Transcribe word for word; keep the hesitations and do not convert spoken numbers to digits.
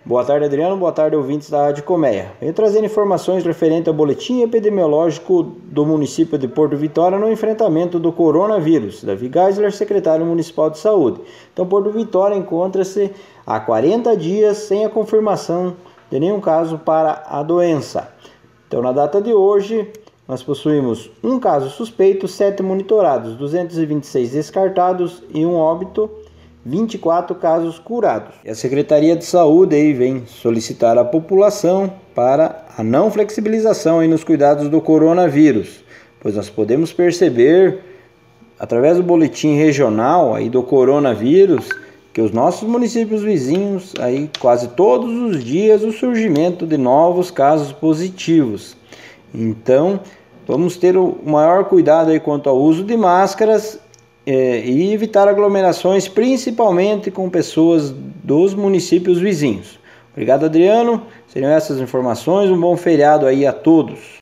Boa tarde, Adriano. Boa tarde, ouvintes da Rádio Colmeia. Venho trazendo informações referentes ao boletim epidemiológico do município de Porto Vitória no enfrentamento do coronavírus. Davi Geisler, secretário municipal de saúde. Então, Porto Vitória encontra-se há quarenta dias sem a confirmação de nenhum caso para a doença. Então, na data de hoje, nós possuímos um caso suspeito, sete monitorados, duzentos e vinte e seis descartados e um óbito, vinte e quatro casos curados. E a Secretaria de Saúde aí vem solicitar à população para a não flexibilização aí nos cuidados do coronavírus, pois nós podemos perceber, através do boletim regional aí do coronavírus, que os nossos municípios vizinhos, aí quase todos os dias, o surgimento de novos casos positivos. Então, vamos ter o maior cuidado aí quanto ao uso de máscaras é, e evitar aglomerações, principalmente com pessoas dos municípios vizinhos. Obrigado, Adriano. Seriam essas informações. Um bom feriado aí a todos.